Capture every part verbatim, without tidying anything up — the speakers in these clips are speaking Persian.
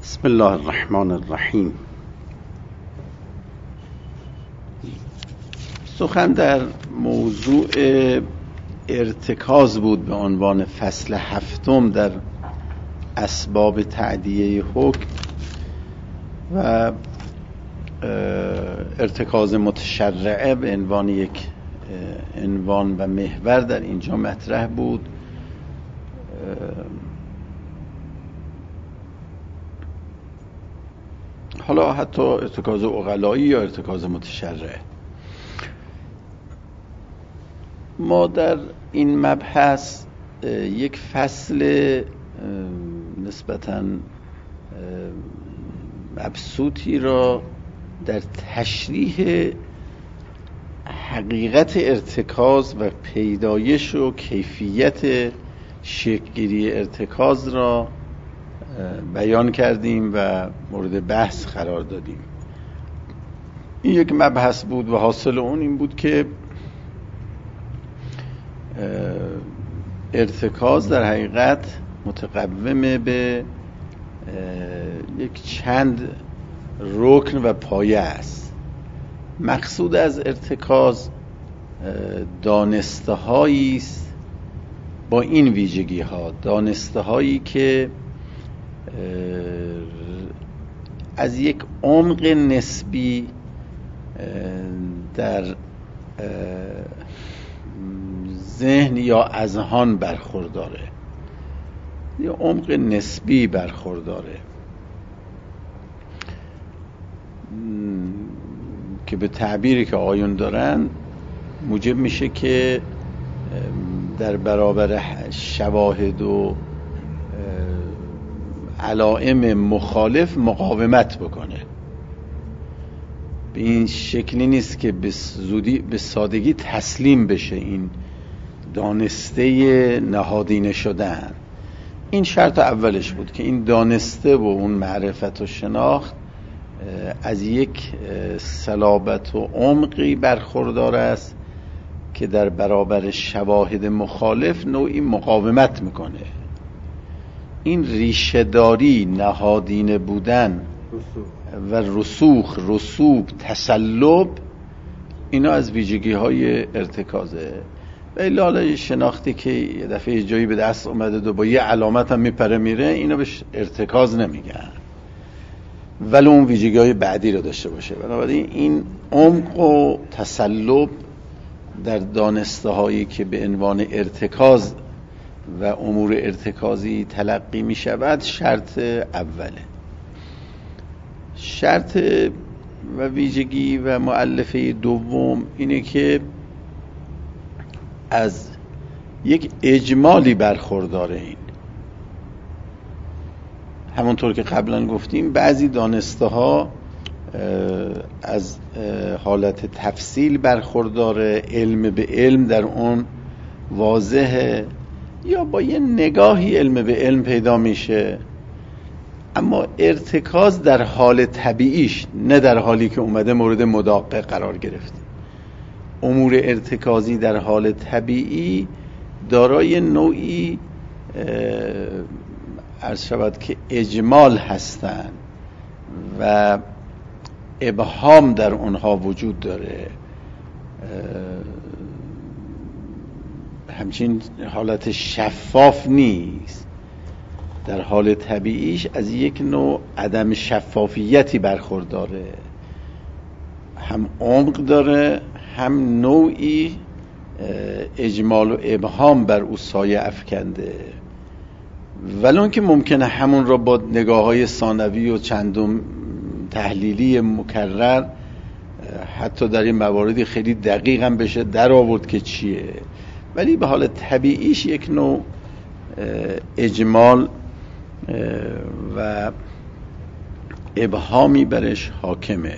بسم الله الرحمن الرحیم. سخن در موضوع ارتکاز بود به عنوان فصل هفتم در اسباب تعدیه حکم و ارتکاز متشرعه به عنوان یک عنوان و محور در اینجا مطرح بود. حالا حتی ارتکاز عقلایی یا ارتکاز متشرعه. ما در این مبحث یک فصل نسبتاً مبسوطی را در تشریح حقیقت ارتکاز و پیدایش و کیفیت شکل‌گیری ارتکاز را بیان کردیم و مورد بحث قرار دادیم. این یک مبحث بود و حاصل اون این بود که ارتکاز در حقیقت متقوم به یک چند رکن و پایه است. مقصود از ارتکاز دانسته هایی است با این ویژگی ها، دانسته هایی که از یک عمق نسبی در ذهن یا اذهان برخورداره، یه عمق نسبی برخورداره که به تعبیری که آیون دارن موجب میشه که در برابر شواهد و علائم مخالف مقاومت بکنه. به این شکلی نیست که به زودی به سادگی تسلیم بشه این دانسته نهادینه شدن. این شرط اولش بود که این دانسته و اون معرفت و شناخت از یک صلابت و عمقی برخوردار است که در برابر شواهد مخالف نوعی مقاومت میکنه. این ریشه‌داری، نهادینه بودن و رسوخ، رسوب، تسلب، اینا از ویژگی های ارتکازه. و الا شناختی که یه دفعه یه جایی به دست اومده و با یه علامت هم میپره میره، اینا بهش ارتکاز نمیگن ولی اون ویژگی های بعدی رو داشته باشه. بنابراین این عمق و تسلب در دانسته هایی که به عنوان ارتکاز و امور ارتکازی تلقی می شود شرط اوله. شرط و ویژگی و مؤلفه دوم اینه که از یک اجمالی برخورداره. این همونطور که قبلا گفتیم بعضی دانسته ها از حالت تفصیل برخورداره، علم به علم در اون واضحه یا با یه نگاهی علم به علم پیدا میشه، اما ارتکاز در حال طبیعیش، نه در حالی که اومده مورد مداقه قرار گرفته. امور ارتکازی در حال طبیعی دارای نوعی عرض شود که اجمال هستند و ابهام در اونها وجود داره. همچین حالت شفاف نیست. در حال طبیعیش از یک نوع عدم شفافیتی برخورداره، هم عمق داره هم نوعی اجمال و ابهام بر او سایه افکنده، ولون که ممکنه همون را با نگاه های ثانوی و چندم تحلیلی مکرر حتی در این مواردی خیلی دقیق هم بشه در آورد که چیه، ولی به حال طبیعیش یک نوع اجمال و ابهامی برش حاکمه.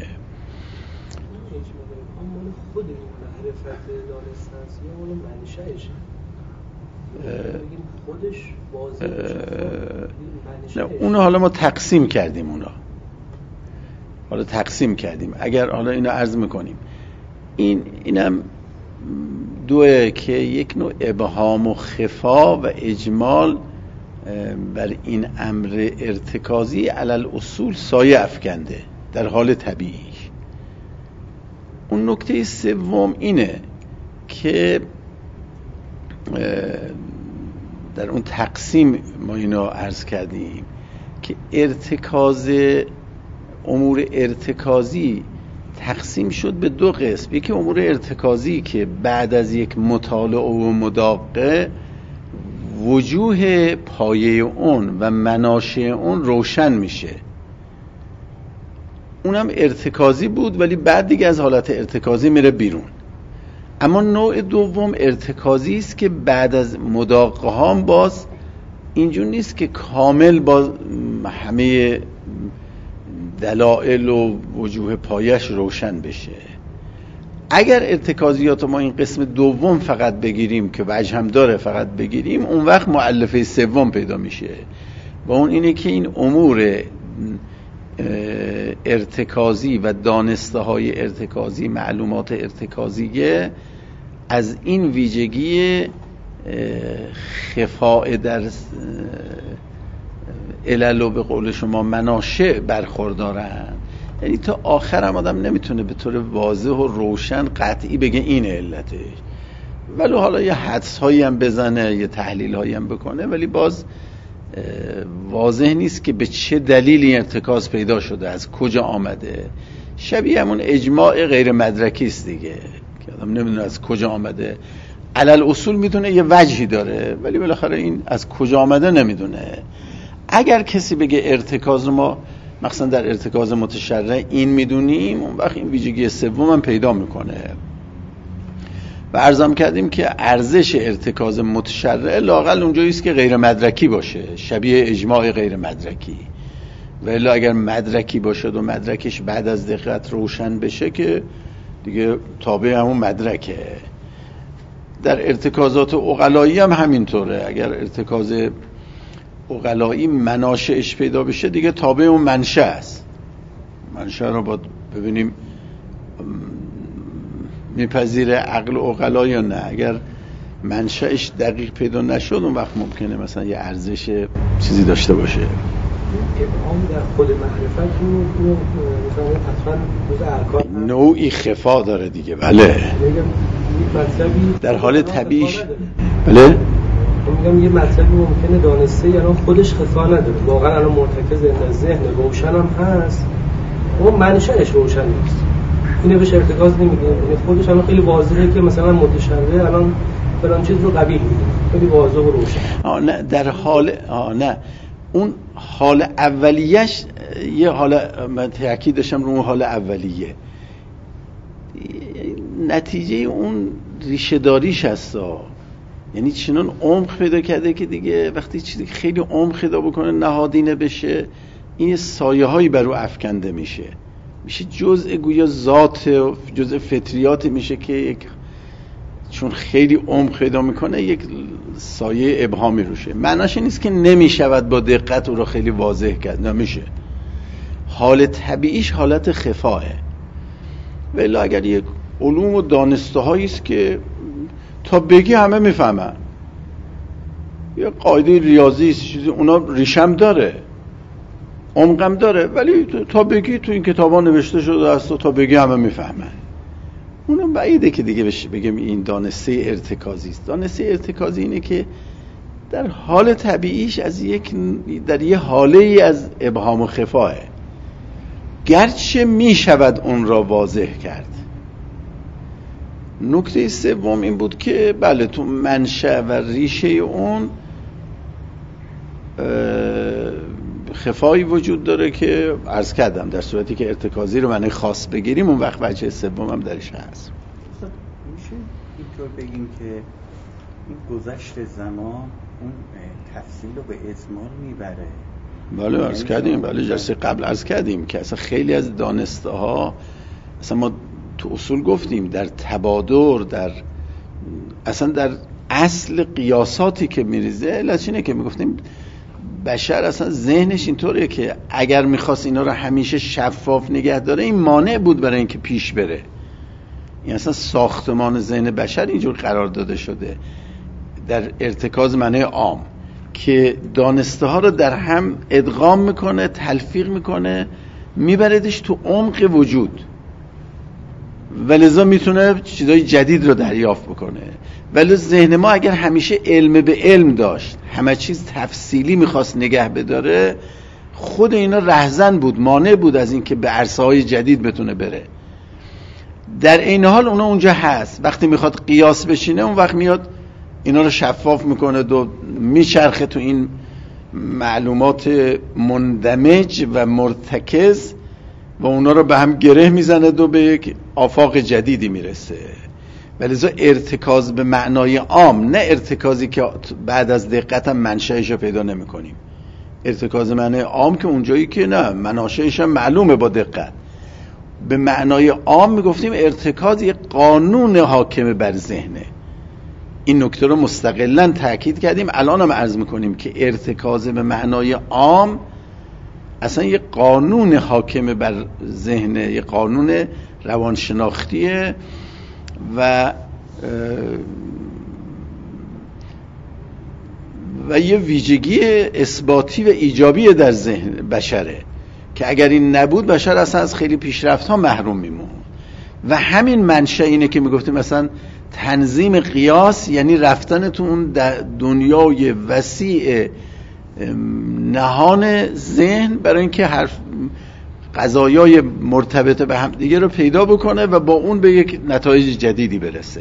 نه اونو حالا ما تقسیم کردیم، اونا حالا تقسیم کردیم. اگر حالا اینو عرض میکنیم این اینم دوه که یک نوع ابهام و خفا و اجمال بر این امر ارتکازی علل اصول سایه افکنده در حال طبیعی. اون نکته سوم اینه که در اون تقسیم ما اینو عرض کردیم که ارتکاز امور ارتکازی تقسیم شد به دو قسم. یکی امور ارتکازی که بعد از یک مطالعه و مداقه وجوه پایه اون و مناشأ اون روشن میشه، اونم ارتکازی بود ولی بعد دیگه از حالت ارتکازی میره بیرون. اما نوع دوم ارتکازی است که بعد از مداقه ها باز اینجور نیست که کامل با همه دلائل و وجوه پایش روشن بشه. اگر ارتکازیات ما این قسم دوم فقط بگیریم که وجه هم داره فقط بگیریم، اون وقت مؤلفه سوم پیدا میشه و اون اینه که این امور ارتکازی و دانسته های ارتکازی، معلومات ارتکازیه از این ویژگی خفاء در علل و به قول شما مناشأ برخوردارن. یعنی تا آخر هم آدم نمیتونه به طور واضح و روشن قطعی بگه این علتش، ولی حالا یه حدس هایی هم بزنه، یه تحلیل هایی هم بکنه، ولی باز واضح نیست که به چه دلیلی ارتکاز پیدا شده، از کجا آمده. شبیه همون اجماع غیر مدرکی است دیگه که آدم نمیدونه از کجا آمده. علل اصول میدونه یه وجهی داره ولی بالاخره این از کجا آمده نمیدونه. اگر کسی بگه ارتکاز رو ما مثلا در ارتکاز متشرع این میدونیم، اون وقت این ویژگی سوم هم پیدا میکنه. و عرضم کردیم که ارزش ارتکاز متشرع لااقل اونجایی است که غیر مدرکی باشه، شبیه اجماع غیر مدرکی. و الا اگر مدرکی باشه و مدرکش بعد از دقت روشن بشه که دیگه تابع همون مدرکه. در ارتکازات عقلایی هم همینطوره. اگر ارتکاز عقلایی مناشأش پیدا بشه دیگه تابع اون منشأ است. منشأ رو باید ببینیم میپذیره عقل عقلا یا نه. اگر منشأش دقیق پیدا نشد اون وقت ممکنه مثلا یه ارزش چیزی داشته باشه. ابهام در خود معرفت رو مثلا حتما جزء ارکان نوعی خفا داره دیگه. بله در حال طبیعیش. بله میگم یه مطلبی ممکنه دانسته یعنی خودش خفا نداره، واقعا الان مرتکز در ذهن روشن هم هست، اون منشأش روشن نیست، اینو بهش ارتکاز نمیگه. یعنی خودش الان خیلی واضحه که مثلا متشرع الان فلان چیز رو قبیح میگه، خیلی واضح و روشن. آه نه در حال آه نه اون حال اولیش یه حال، من تاکید داشتم رو اون حال اولیه، نتیجه اون ریشه داریش هستا. یعنی چنان عمق پیدا کرده که دیگه وقتی چیزی خیلی عمق پیدا بکنه نهادینه بشه، این سایه هایی بر او افکنده میشه، میشه جزء گویا ذات، جزء فطریات میشه که یک چون خیلی عمق پیدا میکنه یک سایه ابهامی روشه. معناش نیست که نمیشود با دقت او رو خیلی واضح کرد، نمیشه. حال طبیعیش حالت خفاه. ولی اگر یک علوم و دانسته هایی است که تا بگی همه میفهمن، یه قاعده ریاضی است چیزی اونا ریشم داره، عمقم داره، ولی تا بگی تو این کتابا نوشته شده است و تا بگی همه میفهمن، اونم بعیده که دیگه بشه بگم این دانسته ارتکازی است. دانسته ارتکازی اینه که در حال طبیعیش از یک در یه حاله ای از ابهام و خفاه، گرچه میشود اون را واضح کرد. نکته سوم این بود که بله تو منشأ و ریشه اون خفایی وجود داره که عرض کردم در صورتی که ارتکازی رو معنی خاص بگیریم اون وقت وجه سوم هم درش هست. میشه اینطور بگیم که این گذشت زمان اون تفصیل رو به اجمال میبره؟ بله عرض کردیم، بله جلسه قبل عرض کردیم که اصلا خیلی از دانسته ها اصلا ما تو اصول گفتیم در تبادر، در اصلا در اصل قیاساتی که میریزه علتش اینه که میگفتیم بشر اصلا ذهنش اینطوره که اگر میخواست اینا رو همیشه شفاف نگه داره این مانع بود برای اینکه پیش بره. این اصلا ساختمان ذهن بشر اینجور قرار داده شده در ارتکاز معنی عام. که دانسته ها رو در هم ادغام میکنه، تلفیق میکنه، میبردش تو عمق وجود و لذا میتونه چیزای جدید رو دریافت بکنه. ولی ذهن ما اگر همیشه علم به علم داشت، همه چیز تفصیلی میخواست نگه بداره، خود اینا رهزن بود، مانع بود از این که به عرصه‌های جدید بتونه بره. در این حال اونا اونجا هست، وقتی میخواد قیاس بشینه اون وقت میاد اینا رو شفاف میکنه و میچرخه تو این معلومات مندمج و مرتکز و اونا رو به هم گره میزنه و به یک آفاق جدیدی میرسه. ولذا ارتکاز به معنای عام، نه ارتکازی که بعد از دقت هم منشأش رو پیدا نمی کنیم. ارتکاز معنای عام که اونجایی که نه مناشأش هم معلومه با دقت. به معنای عام میگفتیم ارتکاز یک قانون حاکم بر ذهنه. این نکته رو مستقلاً تاکید کردیم، الان هم عرض میکنیم که ارتکاز به معنای عام اصلا یک قانون حاکم بر ذهنه، یک قانون روانشناختیه و و یه ویژگی اثباتی و ایجابی در ذهن بشره که اگر این نبود بشر اصلا از خیلی پیشرفت ها محروم میمون. و همین منشأ اینه که میگفتیم مثلا تنظیم قیاس یعنی رفتن تو اون دنیای وسیع نهان ذهن برای اینکه هر قضایای مرتبط به هم دیگه رو پیدا بکنه و با اون به یک نتایج جدیدی برسه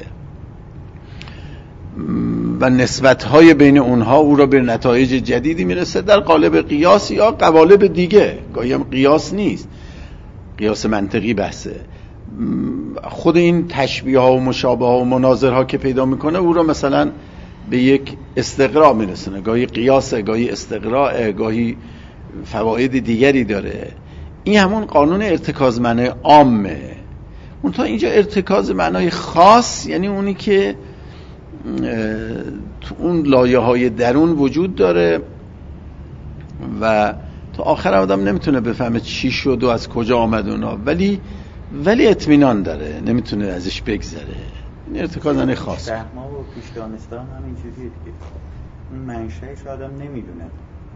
و نسبت‌های بین اونها او را به نتایج جدیدی میرسه در قالب قیاس یا قوالب دیگه. گاهی هم قیاس نیست، قیاس منطقی بحثه. خود این تشبیه ها و مشابه ها و مناظر ها که پیدا میکنه او را مثلا به یک استقراء میرسونه. گاهی قیاسه، گاهی استقراء، گاهی فواید دیگری داره. این همون قانون ارتکاز معنای عامه. اون تا اینجا ارتکاز معنای خاص یعنی اونی که تو اون لایه های درون وجود داره و تا آخر آدم نمیتونه بفهمه چی شد و از کجا آمد اونا، ولی ولی اطمینان داره، نمیتونه ازش بگذره. این ارتکاز معنای خاص. فهم و پیش دانسته هم همینجوریه دیگه. اون منشأش آدم نمیدونه.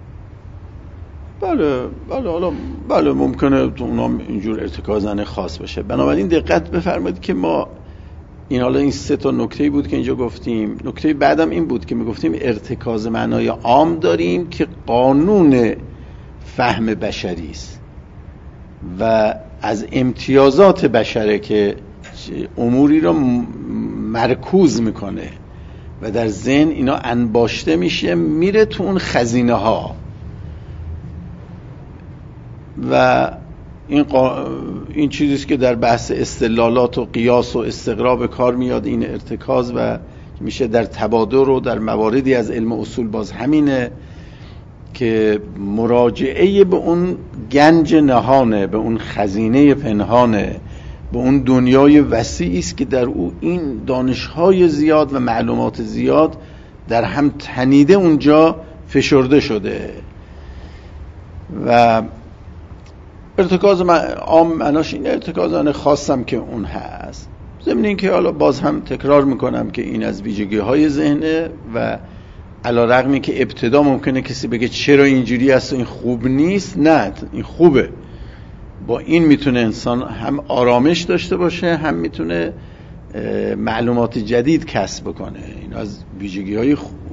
بله بله حالا بله ممکنه تو اونام اینجور ارتکاز معنای خاص بشه. بنابراین دقت بفرمایید که ما این حالا این سه تا نکته‌ای بود که اینجا گفتیم. نکته بعدم این بود که میگفتیم ارتکاز معنای عام داریم که قانون فهم بشری است و از امتیازات بشره که اموری رو مرکوز میکنه و در ذهن اینا انباشته میشه میره تو اون خزینه ها و این قا... این چیزیست که در بحث استدلالات و قیاس و استقراء به کار میاد. این ارتکاز و میشه در تبادر و در مواردی از علم اصول باز همینه که مراجعه به اون گنج نهانه، به اون خزینه پنهانه، به اون دنیای وسیعی است که در او این دانش‌های زیاد و معلومات زیاد در هم تنیده اونجا فشرده شده. و ارتکاز عام معناش این ارتکاز آن خاصم که اون هست. ضمن این که حالا باز هم تکرار میکنم که این از ویژگی‌های ذهنه و علی رغمی که ابتدا ممکنه کسی بگه چرا اینجوری است و این خوب نیست، نه این خوبه. با این میتونه انسان هم آرامش داشته باشه، هم میتونه معلومات جدید کسب بکنه. این از ویژگی‌های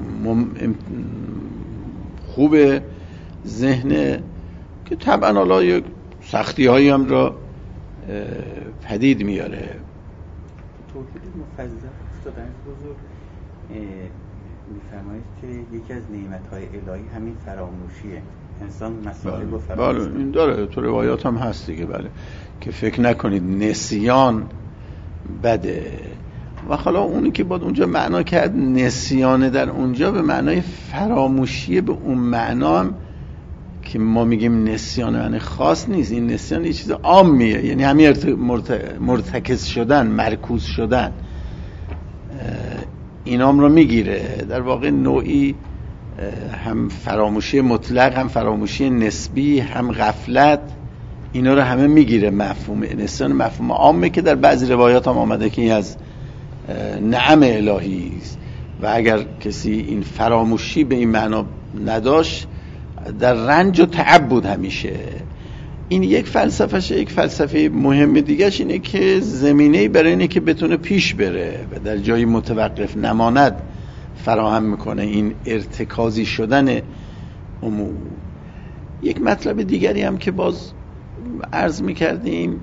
خوب ذهن که طبعا حالا یک سختی‌هایی هم را پدید میاره. توحید مفضل استاد بزرگ میفرمایید که یکی از نعمت‌های الهی همین فراموشیه. انسان مسائل رو فراموش بله این داره، تو روایات هم هست دیگه. بله که فکر نکنید نسیان بده. و حالا اونی که باید اونجا معنا کرد نسیان در اونجا به معنای فراموشیه، به اون معنا هم که ما میگیم نسیان معنی خاص نیست. این نسیان یه چیز عامیه، یعنی همین مرتکز شدن، مرکوز شدن، اینام رو میگیره. در واقع نوعی هم فراموشی مطلق، هم فراموشی نسبی، هم غفلت، اینا رو همه میگیره. مفهوم نسیان مفهوم عامه که در بعضی روایات هم آمده که این از نعم الهی است و اگر کسی این فراموشی به این معنا نداشت در رنج و تعب بود همیشه. این یک فلسفهشه. یک فلسفه مهم دیگهش اینه که زمینه‌ای برای اینه که بتونه پیش بره و در جایی متوقف نماند فراهم میکنه این ارتکازی شدن امور. یک مطلب دیگری هم که باز عرض میکردیم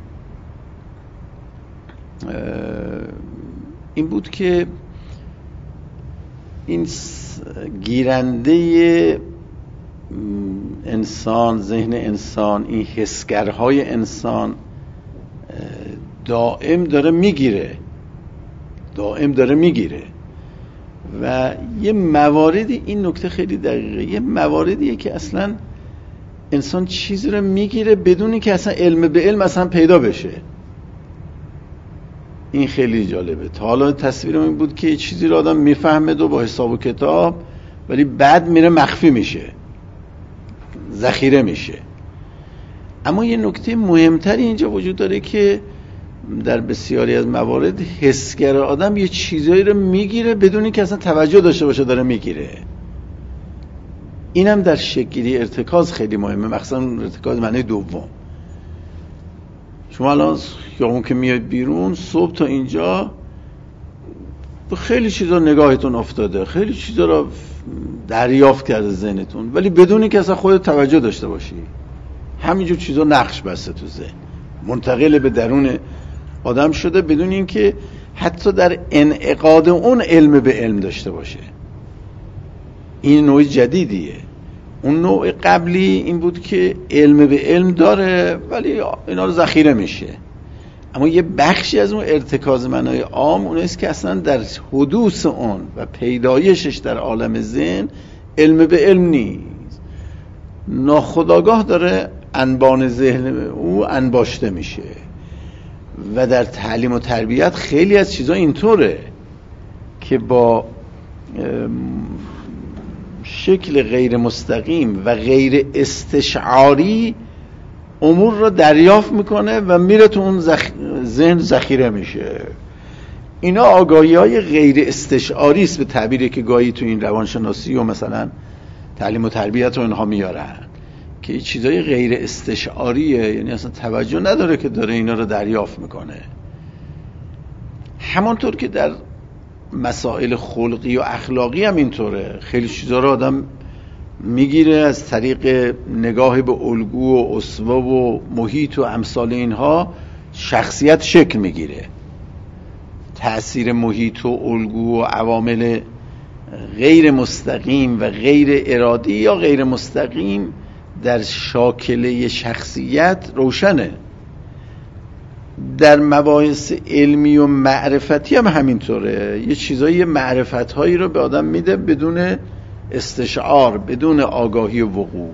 این بود که این گیرنده انسان، ذهن انسان، این حسگرهای انسان دائم داره میگیره دائم داره میگیره و یه مواردی، این نکته خیلی دقیقه، یه مواردیه که اصلا انسان چیزی رو میگیره بدون که اصلا علم به علم اصلا پیدا بشه. این خیلی جالبه. تا حالا تصویرم این بود که چیزی رو آدم میفهمه و با حساب و کتاب، ولی بعد میره مخفی میشه، ذخیره میشه. اما یه نکته مهمتری اینجا وجود داره که در بسیاری از موارد حسگر آدم یه چیزایی رو میگیره بدون که اصلا توجه داشته باشه داره میگیره. اینم در شکلی ارتکاز خیلی مهمه، مخصوصا ارتکاز معنی دوم. شما الان خیابون که میاد بیرون صبح تا اینجا خیلی چیزا نگاهتون افتاده، خیلی چیزا رو دریافت کرده ذهنتون، ولی بدون که اصلا خودت توجه داشته باشی همینجور چیزا نقش بسته تو ذهن، منتقل به درون آدم شده بدون اینکه حتی در انعقاد اون علم به علم داشته باشه. این نوع جدیدیه. اون نوع قبلی این بود که علم به علم داره ولی اینا رو ذخیره میشه. اما یه بخشی از اون ارتکاز معنای عام اون است که اصلا در حدوث اون و پیدایشش در عالم ذهن علم به علم نیست، ناخودآگاه داره انبان ذهن او انباشته میشه. و در تعلیم و تربیت خیلی از چیزا اینطوره که با شکل غیر مستقیم و غیر استشعاری امور رو دریافت میکنه و میره تو اون زخ... ذهن ذخیره میشه. اینا آگاهی های غیر استشعاری است به تعبیری که گاهی تو این روانشناسی و مثلا تعلیم و تربیت رو اینها میارن که چیزای غیر استشعاریه، یعنی اصلا توجه نداره که داره اینا رو دریافت میکنه. همانطور که در مسائل خلقی و اخلاقی هم اینطوره، خیلی چیزا رو آدم میگیره از طریق نگاه به الگو و اسوه و محیط و امثال اینها شخصیت شکل میگیره. تأثیر محیط و الگو و عوامل غیر مستقیم و غیر ارادی یا غیر مستقیم در شاکله شخصیت روشنه. در مباحث علمی و معرفتی هم همینطوره. یه چیزایی معرفت‌هایی رو به آدم میده بدون استشعار، بدون آگاهی و وقوع.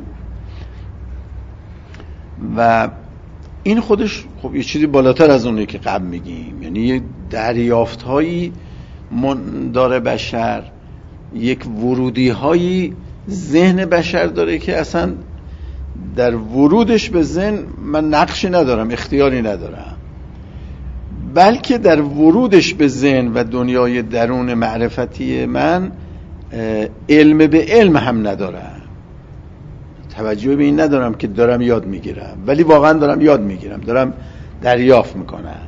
و این خودش خب یه چیزی بالاتر از اونه که قبل میگیم، یعنی یه دریافت‌هایی داره بشر، یک ورودی‌هایی ذهن بشر داره که اصلا در ورودش به ذهن من نقشی ندارم، اختیاری ندارم، بلکه در ورودش به ذهن و دنیای درون معرفتی من علم به علم هم ندارم، توجه به این ندارم که دارم یاد میگیرم، ولی واقعا دارم یاد میگیرم، دارم دریافت میکنم.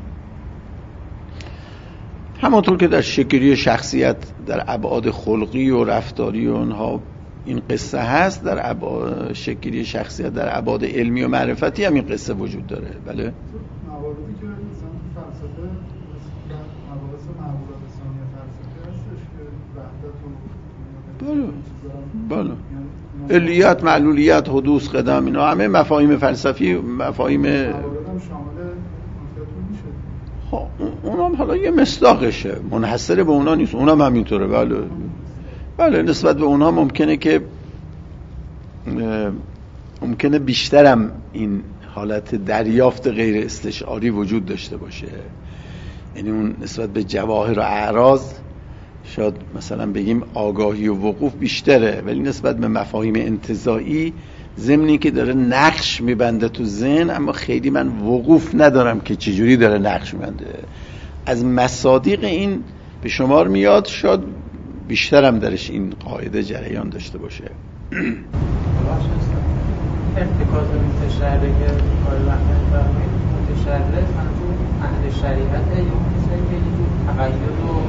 همونطور که در شکلی شخصیت در ابعاد خلقی و رفتاری و اونها این قصه هست، در ابعاد شکلی شخصیت در ابعاد علمی و معرفتی هم این قصه وجود داره. بله، مواردی که مثلا فلسفه مباحث معقولات ثانی فلسفه هستش که وحدت و بله بله علیت، معلولیت، حدوث، قدم، اینا همه مفاهیم فلسفی، مفاهیم موارد هم شامل میشه. خب اونم حالا یه مصداقشه، منحصر به اونا نیست، اونم همینطوره. بله بله نسبت به اونها ممکنه که ممکنه بیشترم این حالت دریافت غیر استشعاری وجود داشته باشه. یعنی اون نسبت به جواهر و اعراض شاید مثلا بگیم آگاهی و وقوف بیشتره، ولی نسبت به مفاهیم انتزاعی ضمنی که داره نقش میبنده تو ذهن، اما خیلی من وقوف ندارم که چجوری داره نقش میبنده. از مصادیق این به شمار میاد، شاید بیشترم درش این قاعده جریان داشته باشه. ارتکاز متشرع که کار وقت فرمایید متشرع منظور اهل شریعت یا کسایی که یه جور تقید و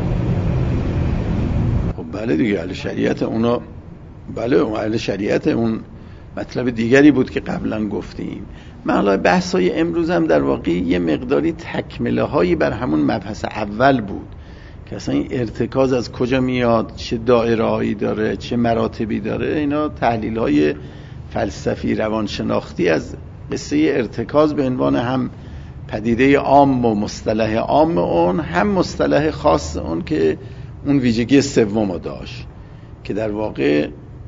خب بله دیگه اهل شریعت اونا، بله اون اهل شریعت اون مطلب دیگری بود که قبلا گفتیم. من حالا بحثای امروز هم در واقع یه مقداری تکمله هایی بر همون مبحث اول بود که اصلا این ارتکاز از کجا میاد، چه دایره هایی داره، چه مراتبی داره. اینا تحلیل های فلسفی روانشناختی از قصه ارتکاز به عنوان هم پدیده عام و مصطلح عام اون، هم مصطلح خاص اون که اون ویژگی سوم داشت که در واقع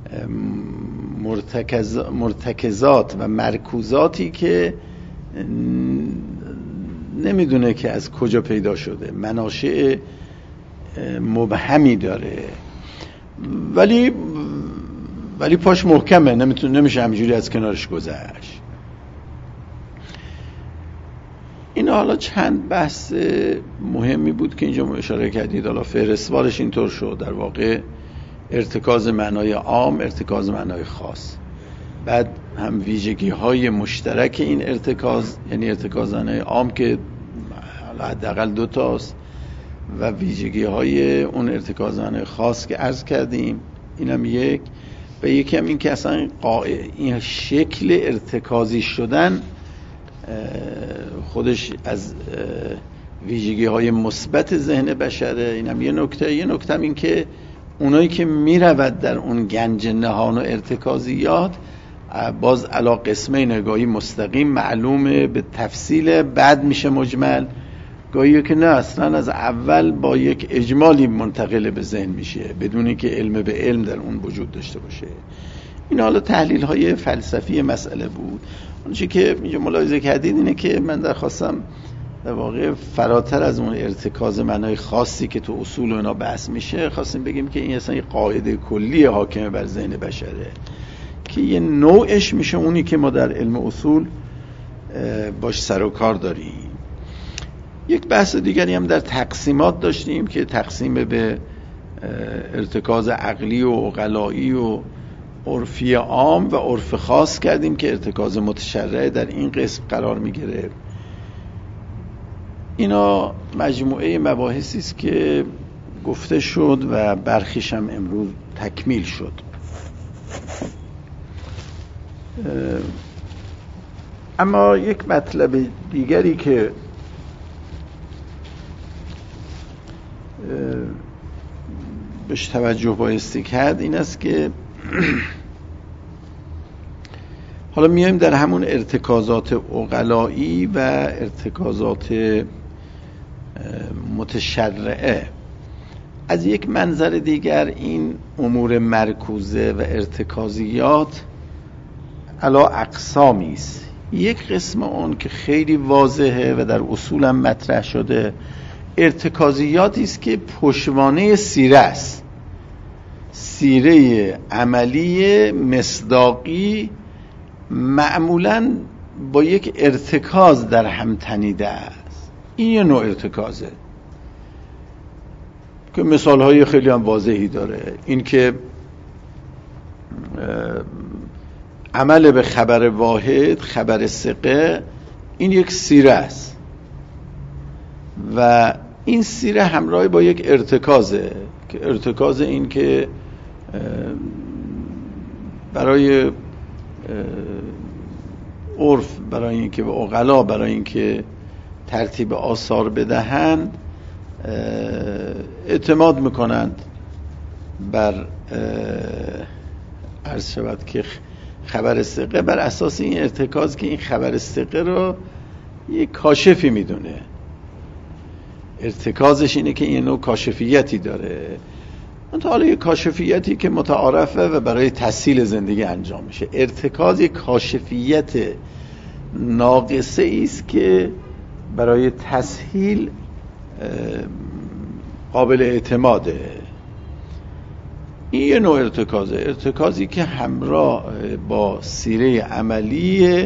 مرتکز مرتکزات و مرکوزاتی که نمیدونه که از کجا پیدا شده، مناشئ مبهمی داره، ولی ولی پاش محکمه، نمیتونه، نمیشه همینجوری از کنارش گذشت. این حالا چند بحث مهمی بود که اینجا اشاره کردید. حالا فهرستوارش اینطور شد در واقع ارتکاز معنای عام، ارتکاز معنای خاص، بعد هم ویژگی های مشترک این ارتکاز، یعنی ارتکاز معنای عام که حداقل دو تاست و ویژگی های اون ارتکاز معنای خاص که عرض کردیم، اینم یک. و یکی هم این که اصلا این شکل ارتکازی شدن خودش از ویژگی های مثبت ذهن بشره. اینم یه نکته. یه نکته هم این که اونایی که میرود در اون گنج نهان و ارتکازیات باز علا قسمه نگاهی مستقیم معلومه به تفصیل، بعد میشه مجمل، گاهی که نه اصلا از اول با یک اجمالی منتقل به ذهن میشه بدونی که علم به علم در اون وجود داشته باشه. این حالا تحلیل های فلسفی مسئله بود. اون چی که اینجا ملاحظه کردید اینه که من در خواستم در واقع فراتر از اون ارتکاز معنای خاصی که تو اصول و اینا بحث میشه، خواستیم بگیم که این اصلا یه قاعده کلی حاکم بر ذهن بشره که یه نوعش میشه اونی که ما در علم اصول باش سر و کار داریم. یک بحث دیگری هم در تقسیمات داشتیم که تقسیم به ارتکاز عقلی و عقلایی و عرفی عام و عرف خاص کردیم که ارتکاز متشرع در این قسم قرار میگیره. اینا مجموعه مباحثی است که گفته شد و برخیش هم امروز تکمیل شد. اما یک مطلب دیگری که بهش توجه بایستی کرد این است که حالا میایم در همون ارتکازات عقلایی و ارتکازات متشرعه از یک منظر دیگر این امور مرکوزه و ارتکازیات علا اقسامی است. یک قسم اون که خیلی واضحه و در اصول هم مطرح شده، ارتکازیاتی است که پشتوانه سیره است، سیره عملی مصداقی معمولاً با یک ارتکاز در هم تنیده است. این یه نوع ارتکازه که مثالهای خیلی هم واضحی داره. این که عمل به خبر واحد، خبر ثقه، این یک سیره است و این سیره همراه با یک ارتکازه که ارتکاز این که برای عرف، برای این که به عقلا، برای این که ترتیب آثار بدهند اعتماد میکنند بر عرض شود که خبر ثقه، بر اساس این ارتکاز که این خبر ثقه رو یک کاشفی میدونه. ارتکازش اینه که این نوع کاشفیتی داره، منتها حالا یک کاشفیتی که متعارفه و برای تسهیل زندگی انجام میشه. ارتکاز یک کاشفیت ناقصه است که برای تسهیل قابل اعتماده. این یه نوع ارتکازه، ارتکازی که همراه با سیره عملی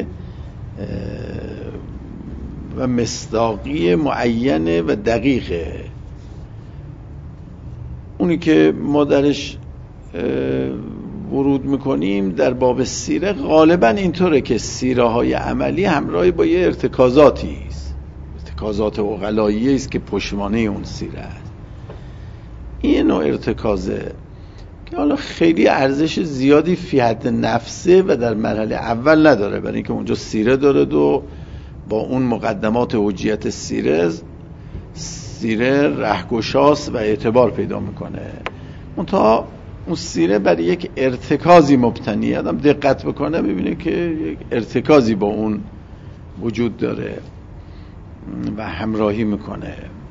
و مصداقی معینه و دقیقه. اونی که ما درش ورود میکنیم در باب سیره غالبا اینطوره که سیره های عملی همراه با یه ارتکازاتی است، ارتکازات عقلایی است که پشتوانه اون سیره است. این نوع ارتکازه که حالا خیلی ارزش زیادی فی حد نفسه و در مرحله اول نداره، برای اینکه اونجا سیره داره و با اون مقدمات حجیت سیره سیره رهگشاست و اعتبار پیدا میکنه. منتها اون سیره برای یک ارتکازی مبتنی، آدم دقت بکنه ببینه که یک ارتکازی با اون وجود داره و همراهی میکنه.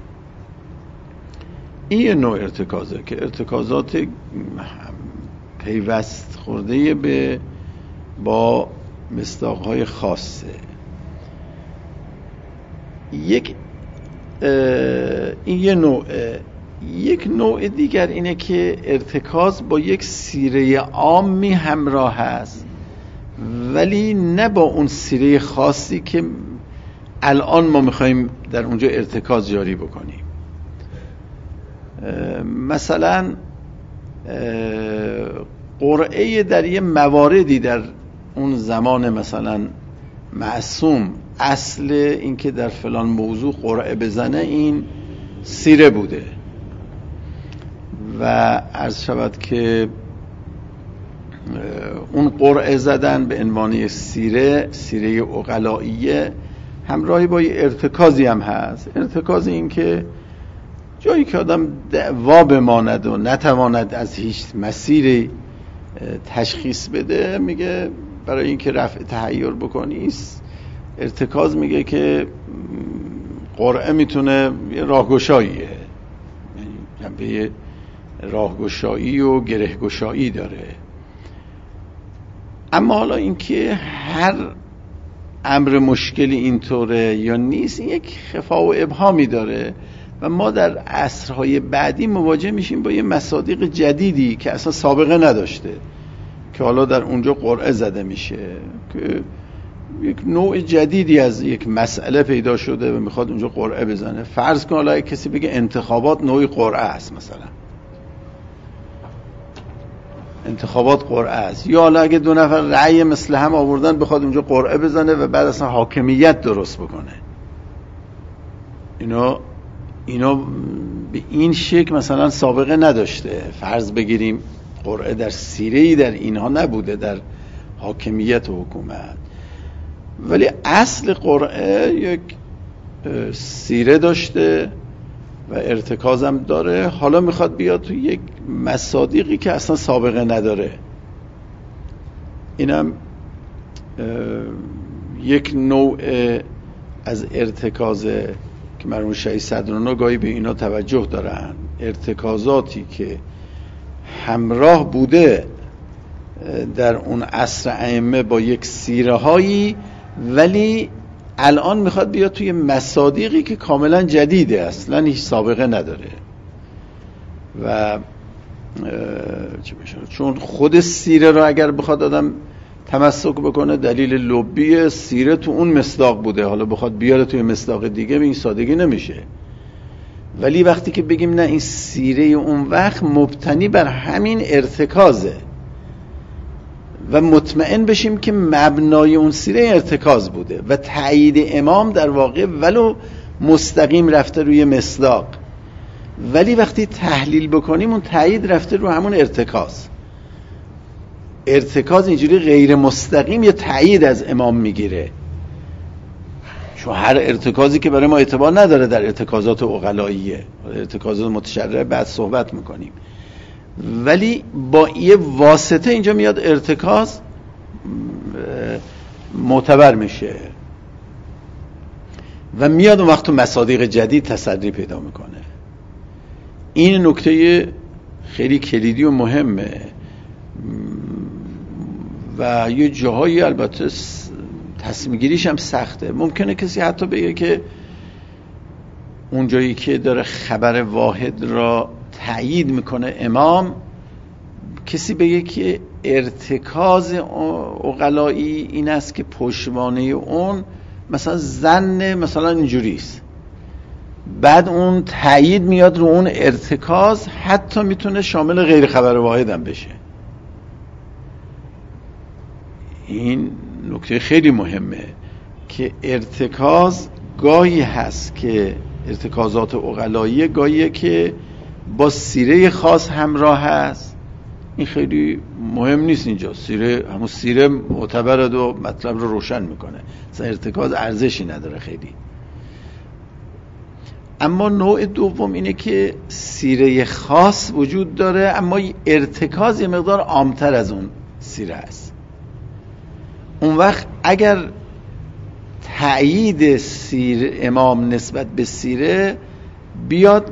این یه نوع ارتکازه که ارتکازات پیوست خورده به با مصداقهای خاصه. یک این یه نوع. یک نوع دیگر اینه که ارتکاز با یک سیره عامی همراه هست، ولی نه با اون سیره خاصی که الان ما میخواییم در اونجا ارتکاز جاری بکنیم. مثلا قرعه در یه مواردی در اون زمان مثلا معصوم اصل این که در فلان موضوع قرعه بزنه این سیره بوده و عرض شود که اون قرعه زدن به عنوان سیره سیره عقلائیه همراهی با یه ارتکازی هم هست. ارتکاز این که جایی که آدم وا بماند و نتواند از هیچ مسیری تشخیص بده، میگه برای اینکه رفع تحیر بکنی، ارتکاز میگه که قرعه میتونه یه راهگشاییه، یعنی راهگشایی و گرهگشایی داره. اما حالا اینکه هر امر مشکلی اینطوره یا نیست، این یک خفا و ابهامی داره و ما در عصرهای بعدی مواجه میشیم با یه مصادیق جدیدی که اصلا سابقه نداشته که حالا در اونجا قرعه زده میشه، که یک نوع جدیدی از یک مسئله پیدا شده و میخواد اونجا قرعه بزنه. فرض کن حالا کسی بگه انتخابات نوعی قرعه است، مثلا انتخابات قرعه است، یا حالا اگه دو نفر رأی مثل هم آوردن بخواد اونجا قرعه بزنه و بعد اصلا حاکمیت درست بکنه. اینا اینا به این شکل مثلا سابقه نداشته. فرض بگیریم قرعه در سیره‌ای در اینها نبوده، در حاکمیت و حکومت، ولی اصل قرعه یک سیره داشته و ارتکازم داره. حالا میخواد بیاد تو یک مصادیقی که اصلا سابقه نداره. اینم یک نوع از ارتکازه که مرحوم شهید صدرالله گاهی به اینا توجه دارن. ارتکازاتی که همراه بوده در اون عصر ائمه با یک سیره هایی، ولی الان میخواد بیاد توی مصادیقی که کاملا جدیده، اصلا هیچ سابقه نداره. و چه بشه، چون خود سیره رو اگر بخواد آدم تمسک بکنه، دلیل لبی سیره تو اون مصداق بوده، حالا بخواد بیاره توی مصداق دیگه به این سادگی نمیشه. ولی وقتی که بگیم نه این سیره اون وقت مبتنی بر همین ارتکازه و مطمئن بشیم که مبنای اون سیره ارتکاز بوده و تایید امام در واقع ولو مستقیم رفته روی مصداق، ولی وقتی تحلیل بکنیم اون تایید رفته رو همون ارتکاز. ارتکاز اینجوری غیر مستقیم یا تایید از امام میگیره، چون هر ارتکازی که برای ما اعتبار نداره در ارتکازات عقلائیه، ارتکازات متشرعه بعد صحبت میکنیم، ولی با یه واسطه اینجا میاد ارتکاز معتبر میشه و میاد اون وقت تو مصادیق جدید تصدی پیدا میکنه. این نکته خیلی کلیدی و مهمه و یه جاهایی البته تصمیم گیریش هم سخته. ممکنه کسی حتی بگه که اون جایی که داره خبر واحد را تأیید میکنه امام، کسی بگه که ارتکاز عقلایی این است که پشتوانه اون مثلا زن مثلا اینجوریست، بعد اون تأیید میاد رو اون ارتکاز، حتی میتونه شامل غیر خبر واحد هم بشه. این نکته خیلی مهمه که ارتکاز گاهی هست که ارتکازات عقلایی گاهیه که با سیره خاص همراه هست. این خیلی مهم نیست اینجا، سیره همون سیره معتبرد و مطلب رو روشن میکنه، مثلا ارتکاز ارزشی نداره خیلی. اما نوع دوم اینه که سیره خاص وجود داره اما ارتکاز یه مقدار عامتر از اون سیره است. اون وقت اگر تأیید سیر امام نسبت به سیره بیاد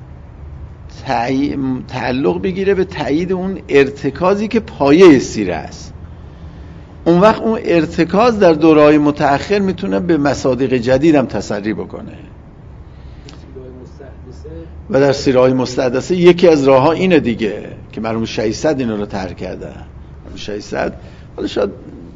تعلق بگیره به تأیید اون ارتکازی که پایه سیره است، اون وقت اون ارتکاز در دوره‌های متأخر میتونه به مصادیق جدید هم تسری بکنه. و در سیره‌های مستحدثه یکی از راه‌ها اینه دیگه که مرحوم شیصد اینو رو طرح کردن. مرحوم شیصد حالا شاید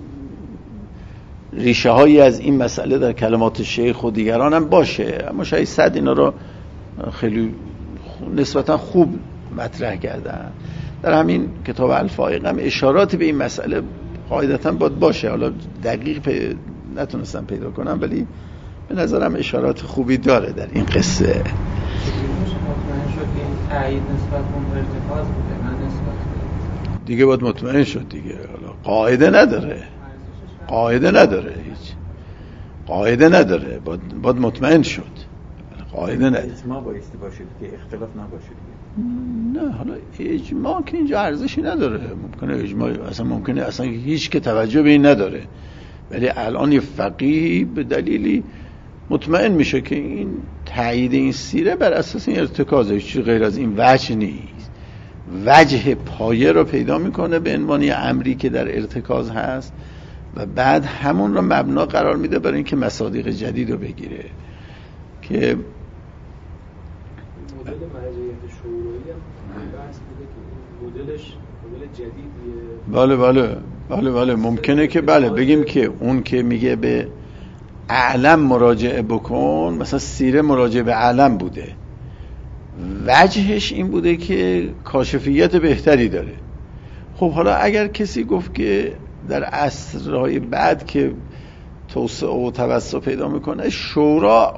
ریشه هایی از این مسئله در کلمات شیخ و دیگران هم باشه، اما شیصد اینا رو خیلی نسبتا خوب مطرح کردن. در همین کتاب الفائق هم اشارات به این مسئله قاعدتا باید باشه، حالا دقیق پی... نتونستم پیدا کنم ولی به نظرم اشارات خوبی داره در این قصه. مطمئن شد که این تایید نسبت به ارتکاز بوده، نه نسبت دیگه باید مطمئن شد دیگه. حالا قاعده نداره، قاعده نداره، هیچ قاعده نداره، باید, باید مطمئن شد. قاعده نداره. اجماع بایستی باشه که اختلاف نباشه. نه حالا اجماع که اینجا ارزشی نداره، ممکنه اجماع اصلا ممکنه اصلا هیچ که توجه به این نداره، ولی الان یه فقیه به دلیلی مطمئن میشه که این تایید این سیره بر اساس این ارتکازه، هیچ غیر از این وجه نیست. وجه پایه رو پیدا میکنه به عنوان امری که در ارتکاز هست و بعد همون رو مبنا قرار میده برای اینکه مصادیق جدید رو بگیره که مدل مرجعیت شورایی هم بحث بوده که این مدلش مدل جدیدیه. بله بله بله بله ممکنه که بله بگیم که اون که میگه به اعلم مراجعه بکن، مثلا سیره مراجعه به اعلم بوده، وجهش این بوده که کاشفیت بهتری داره. خب حالا اگر کسی گفت که در عصرهای بعد که توسعه و توسع پیدا میکنه شورا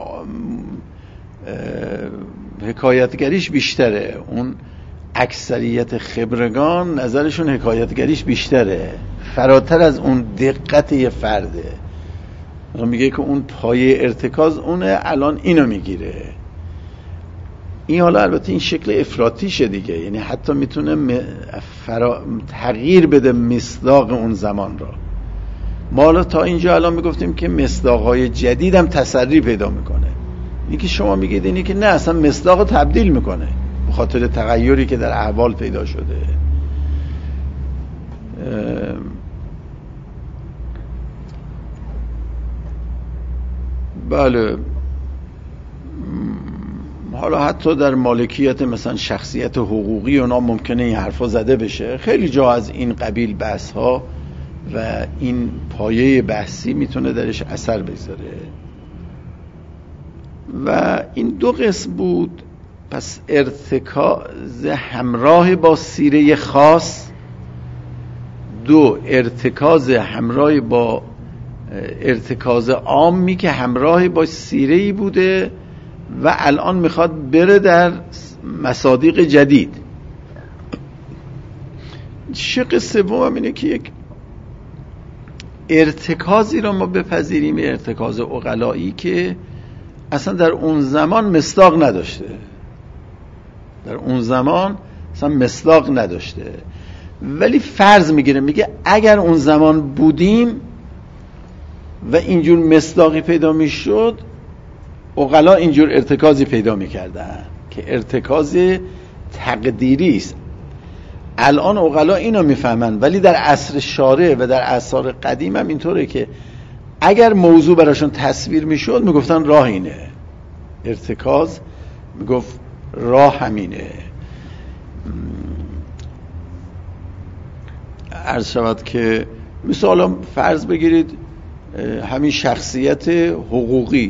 حکایتگریش بیشتره، اون اکثریت خبرگان نظرشون حکایتگریش بیشتره، فراتر از اون دقت یه فرده. میگه که اون پایه ارتکاز اونه، الان اینو میگیره. این حالا البته این شکل افراطیشه دیگه، یعنی حتی میتونه م... فرا... تغییر بده مصداق اون زمان را. ما حالا تا اینجا الان میگفتیم که مصداقهای جدید هم تسری پیدا میکنه. این که شما میگید اینی که نه، اصلا مصداق رو تبدیل میکنه به خاطر تغییری که در احوال پیدا شده. اه... بله حالا حتی در مالکیت مثلا شخصیت حقوقی اونا ممکنه این حرفا زده بشه، خیلی جا از این قبیل بحث ها و این پایه بحثی میتونه درش اثر بذاره. و این دو قسم بود. پس ارتکاز همراه با سیره خاص، دو ارتکاز همراه با ارتکاز عامی که همراه با سیره‌ای بوده و الان میخواد بره در مصادیق جدید. شق سوم اینه که یک ارتکازی رو ما بپذیریم، ارتکاز عقلایی که اصلا در اون زمان مصداق نداشته، در اون زمان اصلا مصداق نداشته، ولی فرض میگیره، میگه اگر اون زمان بودیم و اینجور مصداقی پیدا میشد، عقلا اینجور ارتکازی پیدا میکردن که ارتکاز تقدیری است. الان عقلا اینو میفهمن، ولی در عصر شارع و در اعصار قدیم هم اینطوره که اگر موضوع براشون تصویر میشد میگفتن راه اینه، ارتکاز میگفت راه همینه. عرض شود که مثلا فرض بگیرید همین شخصیت حقوقی،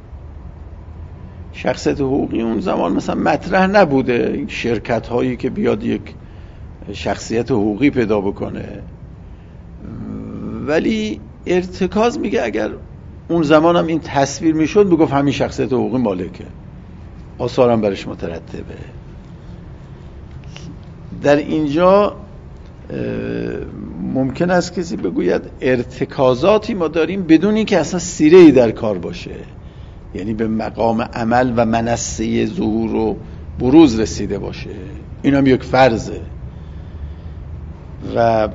شخصیت حقوقی اون زمان مثلا مطرح نبوده، این شرکت هایی که بیاد یک شخصیت حقوقی پیدا بکنه، ولی ارتکاز میگه اگر اون زمان هم این تصویر میشد بگفت همین شخصیت حقوقی مالکه، آثارم برش مترتبه. در اینجا ممکن است کسی بگوید ارتکازاتی ما داریم بدون اینکه اصلا سیره‌ای در کار باشه، یعنی به مقام عمل و منصه ظهور و بروز رسیده باشه. این هم یک فرضه و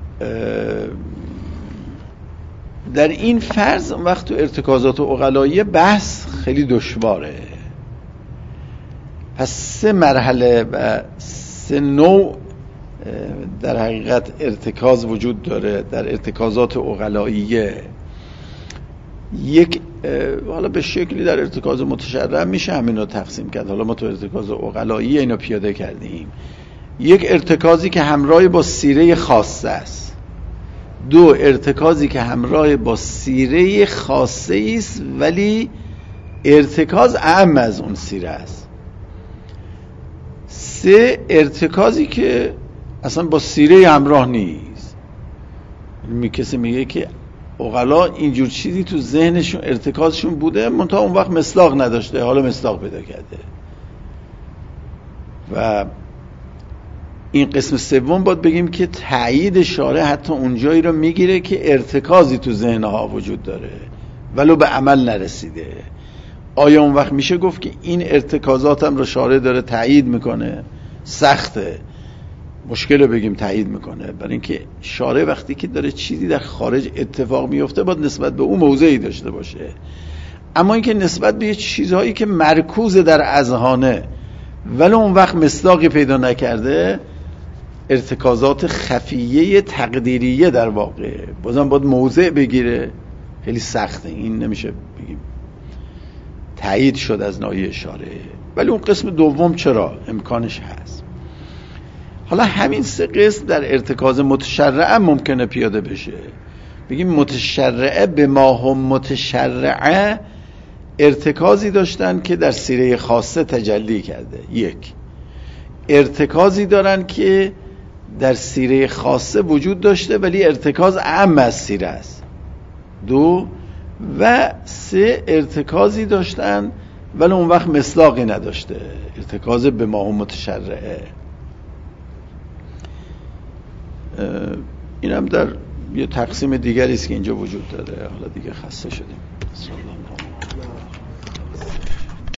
در این فرض وقت تو ارتکازات عقلایی بحث خیلی دشواره. پس سه مرحله و سه نوع در حقیقت ارتکاز وجود داره در ارتکازات عقلاییه. یک حالا به شکلی در ارتکاز متشرع میشه همین رو تقسیم کرد. حالا ما تو ارتکاز عقلایی اینو پیاده کردیم. یک ارتکازی که همراه با سیره خاصه است، دو ارتکازی که همراه با سیره خاصه است ولی ارتکاز اعم از اون سیره است، سه ارتکازی که اصلا با سیره همراه نیست. می کسی میگه که عقلا اینجور چیزی تو ذهنشون ارتکازشون بوده منتها اون وقت مصداق نداشته، حالا مصداق پیدا کرده. و این قسم سوم باید بگیم که تایید شارع حتی اونجایی رو میگیره که ارتکازی تو ذهنها وجود داره ولو به عمل نرسیده. آیا اون وقت میشه گفت که این ارتکازاتم رو شارع داره تایید میکنه؟ سخته، مشکل رو بگیم تایید میکنه، برای اینکه شارع وقتی که داره چیزی در خارج اتفاق میفته باید نسبت به اون موضعی داشته باشه. اما اینکه نسبت به چیزهایی که مرکوز در اذهانه ولی اون وقت مصداقی پیدا نکرده، ارتکازات خفیه تقدیریه در واقع، بازم باید موضع بگیره، خیلی سخته. این نمیشه بگیم تایید شد از ناحیه شارع. ولی اون قسم دوم چرا امکانش هست. حالا همین سه قسم در ارتکاز متشرعه ممکنه پیاده بشه. بگیم متشرعه به ما هم متشرعه ارتکازی داشتن که در سیره خاصه تجلی کرده، یک. ارتکازی دارن که در سیره خاصه وجود داشته ولی ارتکاز اعم از سیره است، دو. و سه ارتکازی داشتن ولی اون وقت مصداقی نداشته، ارتکاز به ما هم متشرعه. این هم در یه تقسیم دیگری است که اینجا وجود داره. حالا دیگه خسته شدیم.